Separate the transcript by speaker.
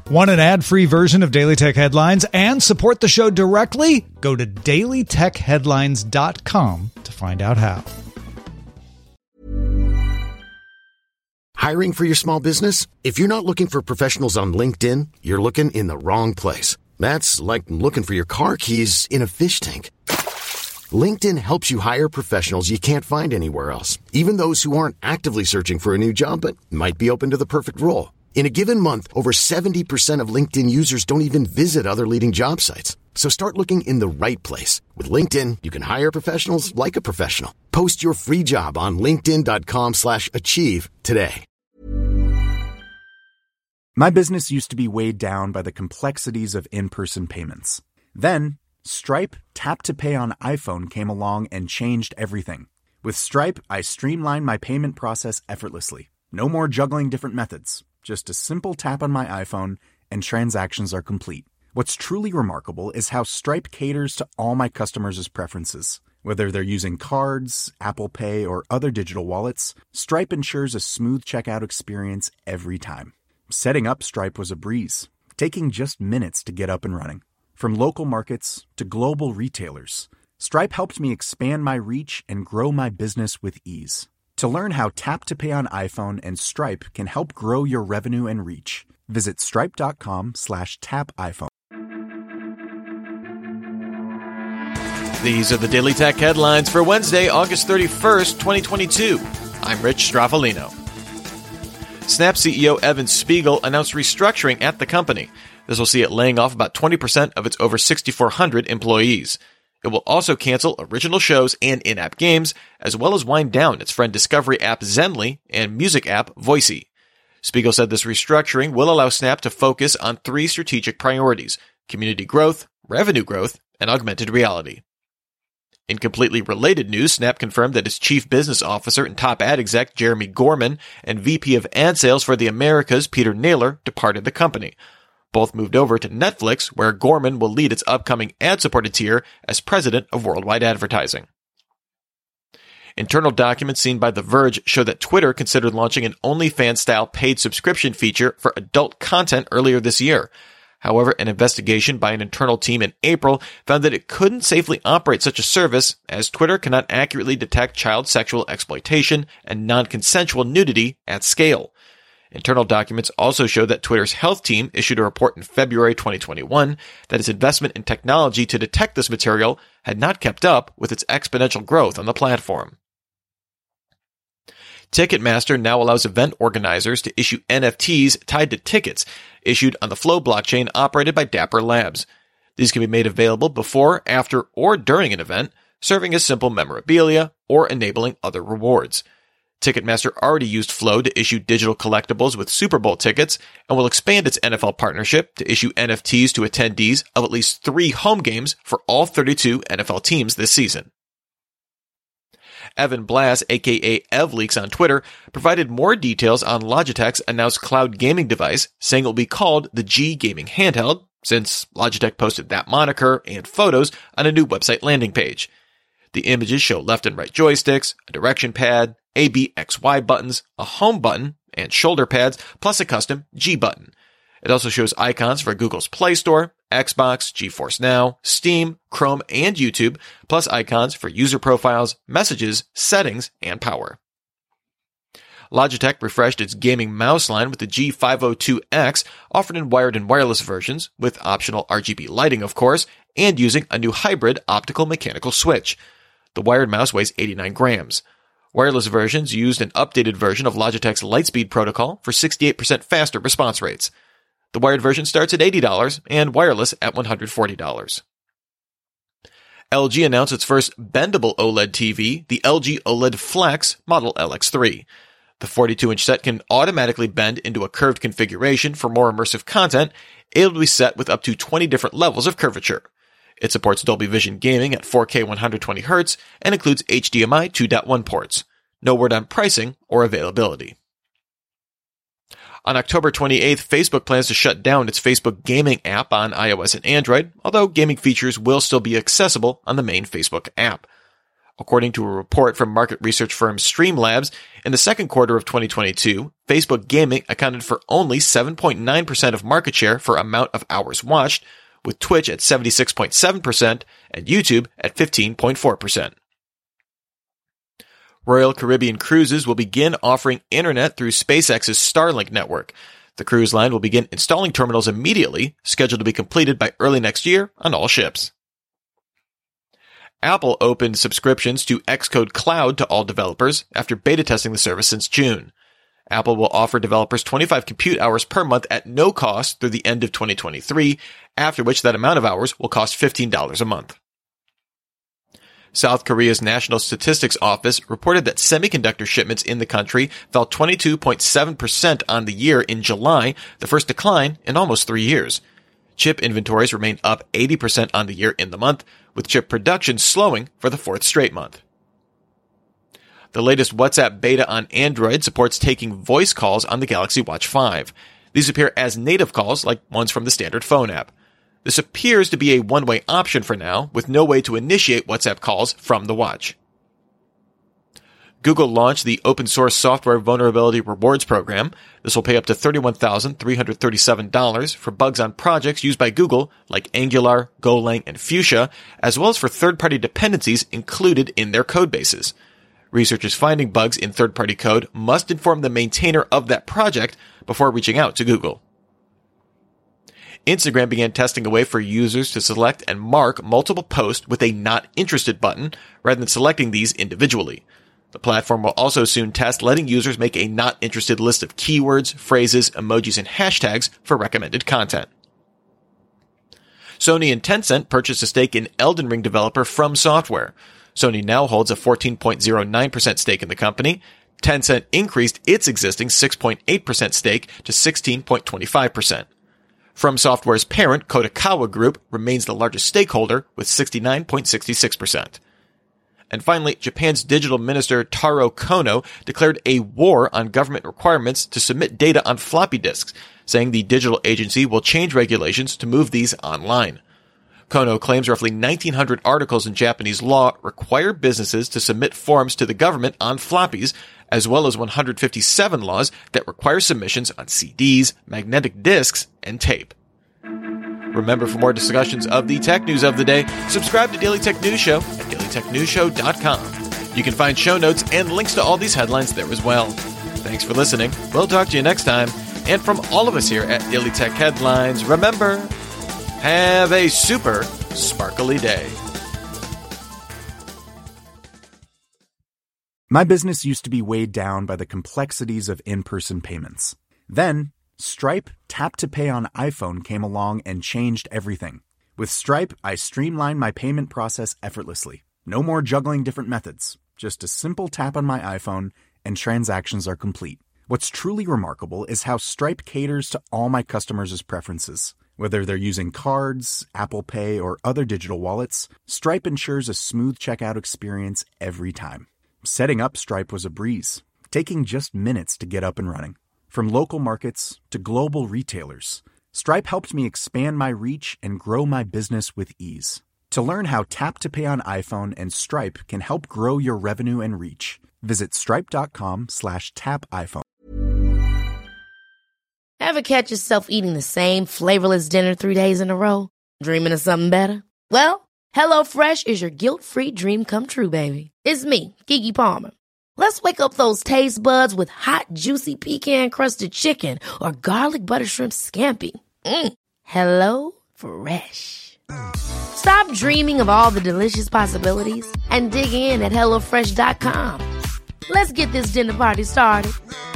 Speaker 1: Want an ad-free version of Daily Tech Headlines and support the show directly? Go to dailytechheadlines.com to find out how.
Speaker 2: Hiring for your small business? If you're not looking for professionals on LinkedIn, you're looking in the wrong place. That's like looking for your car keys in a fish tank. LinkedIn helps you hire professionals you can't find anywhere else, even those who aren't actively searching for a new job but might be open to the perfect role. In a given month, over 70% of LinkedIn users don't even visit other leading job sites. So start looking in the right place. With LinkedIn, you can hire professionals like a professional. Post your free job on linkedin.com/achieve today.
Speaker 3: My business used to be weighed down by the complexities of in-person payments. Then, Stripe Tap to Pay on iPhone came along and changed everything. With Stripe, I streamlined my payment process effortlessly. No more juggling different methods. Just a simple tap on my iPhone and transactions are complete. What's truly remarkable is how Stripe caters to all my customers' preferences. Whether they're using cards, Apple Pay, or other digital wallets, Stripe ensures a smooth checkout experience every time. Setting up Stripe was a breeze, taking just minutes to get up and running. From local markets to global retailers, Stripe helped me expand my reach and grow my business with ease. To learn how Tap to Pay on iPhone and Stripe can help grow your revenue and reach, visit stripe.com/tapiphone.
Speaker 4: These are the Daily Tech headlines for Wednesday, August 31st, 2022. I'm Rich Straffolino. Snap CEO Evan Spiegel announced restructuring at the company. This will see it laying off about 20% of its over 6,400 employees. It will also cancel original shows and in-app games, as well as wind down its friend discovery app Zenly and music app Voicey. Spiegel said this restructuring will allow Snap to focus on three strategic priorities: community growth, revenue growth, and augmented reality. In completely related news, Snap confirmed that its chief business officer and top ad exec Jeremy Gorman and VP of ad sales for the Americas Peter Naylor departed the company. Both moved over to Netflix, where Gorman will lead its upcoming ad-supported tier as president of worldwide advertising. Internal documents seen by The Verge show that Twitter considered launching an OnlyFans-style paid subscription feature for adult content earlier this year. However, an investigation by an internal team in April found that it couldn't safely operate such a service, as Twitter cannot accurately detect child sexual exploitation and non-consensual nudity at scale. Internal documents also show that Twitter's health team issued a report in February 2021 that its investment in technology to detect this material had not kept up with its exponential growth on the platform. Ticketmaster now allows event organizers to issue NFTs tied to tickets issued on the Flow blockchain operated by Dapper Labs. These can be made available before, after, or during an event, serving as simple memorabilia or enabling other rewards. Ticketmaster already used Flow to issue digital collectibles with Super Bowl tickets and will expand its NFL partnership to issue NFTs to attendees of at least 3 home games for all 32 NFL teams this season. Evan Blass, aka EvLeaks on Twitter, provided more details on Logitech's announced cloud gaming device, saying it will be called the G Gaming Handheld, since Logitech posted that moniker and photos on a new website landing page. The images show left and right joysticks, a direction pad, A, B, X, Y buttons, a home button, and shoulder pads, plus a custom G button. It also shows icons for Google's Play Store, Xbox, GeForce Now, Steam, Chrome, and YouTube, plus icons for user profiles, messages, settings, and power. Logitech refreshed its gaming mouse line with the G502X, offered in wired and wireless versions, with optional RGB lighting, of course, and using a new hybrid optical mechanical switch. The wired mouse weighs 89 grams. Wireless versions used an updated version of Logitech's Lightspeed protocol for 68% faster response rates. The wired version starts at $80 and wireless at $140. LG announced its first bendable OLED TV, the LG OLED Flex Model LX3. The 42-inch set can automatically bend into a curved configuration for more immersive content, able to be set with up to 20 different levels of curvature. It supports Dolby Vision gaming at 4K 120Hz and includes HDMI 2.1 ports. No word on pricing or availability. On October 28th, Facebook plans to shut down its Facebook gaming app on iOS and Android, although gaming features will still be accessible on the main Facebook app. According to a report from market research firm Streamlabs, in the second quarter of 2022, Facebook Gaming accounted for only 7.9% of market share for amount of hours watched, with Twitch at 76.7% and YouTube at 15.4%. Royal Caribbean Cruises will begin offering internet through SpaceX's Starlink network. The cruise line will begin installing terminals immediately, scheduled to be completed by early next year on all ships. Apple opened subscriptions to Xcode Cloud to all developers after beta testing the service since June. Apple will offer developers 25 compute hours per month at no cost through the end of 2023, after which that amount of hours will cost $15 a month. South Korea's National Statistics Office reported that semiconductor shipments in the country fell 22.7% on the year in July, the first decline in almost 3 years. Chip inventories remained up 80% on the year in the month, with chip production slowing for the fourth straight month. The latest WhatsApp beta on Android supports taking voice calls on the Galaxy Watch 5. These appear as native calls like ones from the standard phone app. This appears to be a one-way option for now, with no way to initiate WhatsApp calls from the watch. Google launched the Open Source Software Vulnerability Rewards Program. This will pay up to $31,337 for bugs on projects used by Google like Angular, Golang, and Fuchsia, as well as for third-party dependencies included in their codebases. Researchers finding bugs in third-party code must inform the maintainer of that project before reaching out to Google. Instagram began testing a way for users to select and mark multiple posts with a Not Interested button rather than selecting these individually. The platform will also soon test letting users make a Not Interested list of keywords, phrases, emojis, and hashtags for recommended content. Sony and Tencent purchased a stake in Elden Ring developer From Software. Sony now holds a 14.09% stake in the company. Tencent increased its existing 6.8% stake to 16.25%. From Software's parent, Kodakawa Group, remains the largest stakeholder with 69.66%. And finally, Japan's digital minister Taro Kono declared a war on government requirements to submit data on floppy disks, saying the digital agency will change regulations to move these online. Kono claims roughly 1,900 articles in Japanese law require businesses to submit forms to the government on floppies, as well as 157 laws that require submissions on CDs, magnetic discs, and tape. Remember, for more discussions of the tech news of the day, subscribe to Daily Tech News Show at dailytechnewsshow.com. You can find show notes and links to all these headlines there as well. Thanks for listening. We'll talk to you next time. And from all of us here at Daily Tech Headlines, remember, have a super sparkly day.
Speaker 3: My business used to be weighed down by the complexities of in-person payments. Then, Stripe Tap to Pay on iPhone came along and changed everything. With Stripe, I streamlined my payment process effortlessly. No more juggling different methods. Just a simple tap on my iPhone and transactions are complete. What's truly remarkable is how Stripe caters to all my customers' preferences. Whether they're using cards, Apple Pay, or other digital wallets, Stripe ensures a smooth checkout experience every time. Setting up Stripe was a breeze, taking just minutes to get up and running. From local markets to global retailers, Stripe helped me expand my reach and grow my business with ease. To learn how Tap to Pay on iPhone and Stripe can help grow your revenue and reach, visit stripe.com/tapiphone.
Speaker 5: Ever catch yourself eating the same flavorless dinner 3 days in a row? Dreaming of something better? Well, HelloFresh is your guilt-free dream come true, baby. It's me, Keke Palmer. Let's wake up those taste buds with hot, juicy pecan-crusted chicken or garlic butter shrimp scampi. Hello Fresh. Stop dreaming of all the delicious possibilities and dig in at HelloFresh.com. Let's get this dinner party started.